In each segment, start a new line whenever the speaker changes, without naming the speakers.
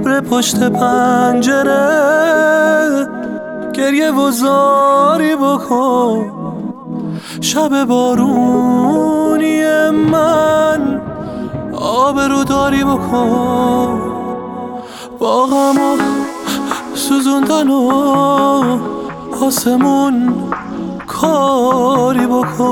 ابر پشت پنجره گریه و زاری بکن. شب بارونی من آبرو داری بکن. با غم سوزوندن و آسمون کاری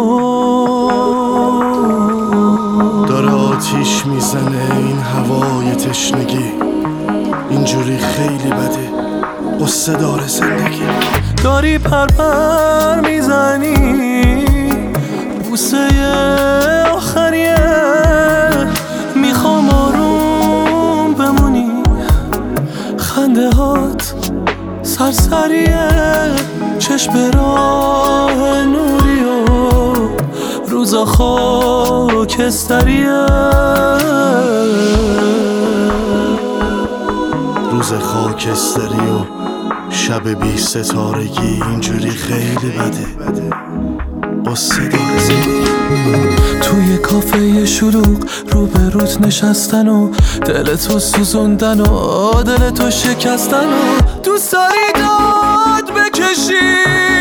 بکن.
داره آتیش میزنه این هوای تشنگی، اینجوری خیلی بده، قصه داره زندگی.
داری پرپر میزنی بوسه آخریه، میخوام آروم بمونی، خنده هات سرسریه، چشم راه نوری و روزا خاکستریه.
روز خاکستری و شب بی ستارگی، اینجوری خیلی بده، قصه داره زندگی.
توی کافه شلوغ رو به روت نشستن و دلتو سوزوندن و دلتو شکستن و دوست داری داد بکشی،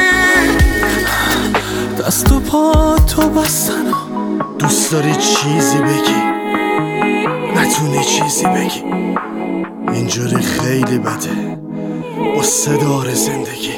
دست و پا تو بستن و
دوست داری چیزی بگی نتونی چیزی بگی، اینجوری خیلی بده، قصه داره زندگی.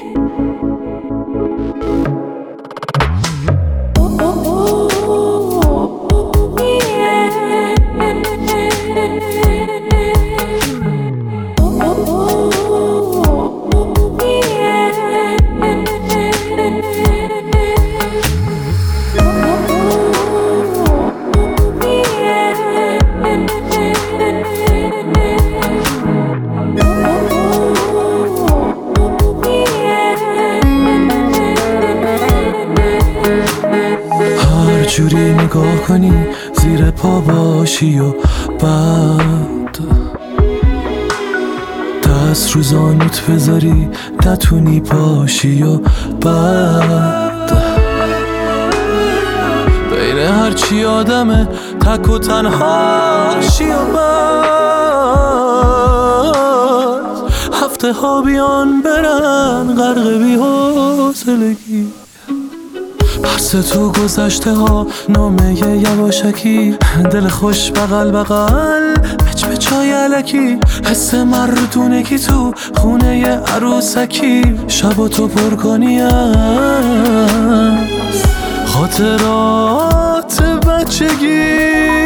جوری نگاه کنی زیر پا باشی و بعد دست رو زانوت بذاری نتونی پاشی و بعد بین هرچی آدمه تک و تنهاشی و بعد هفته ها بیان برن غرق بی حوصلگی. پرس تو گذشته ها نامه یواشکی، دل خوش بغل بغل پچ به چای علکی، حس مردونگی تو خونه عروسکی. شب تو پر کنی از خاطرات بچگی.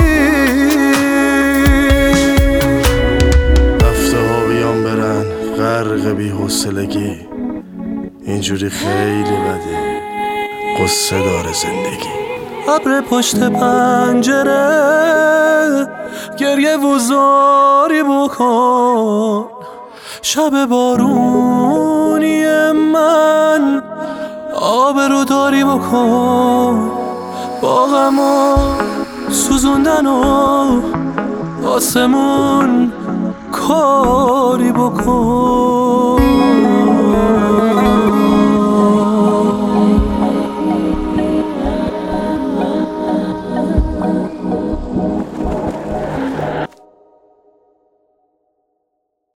هفته ها بیان برن غرق بی حوصلگی، اینجوری خیلی بده، قصه داره زندگی.
ابر پشت پنجره گریه و زاری بکن. شب بارونی من آبرو داری بکن. با غم و سوزوندن و آسمون کاری بکن.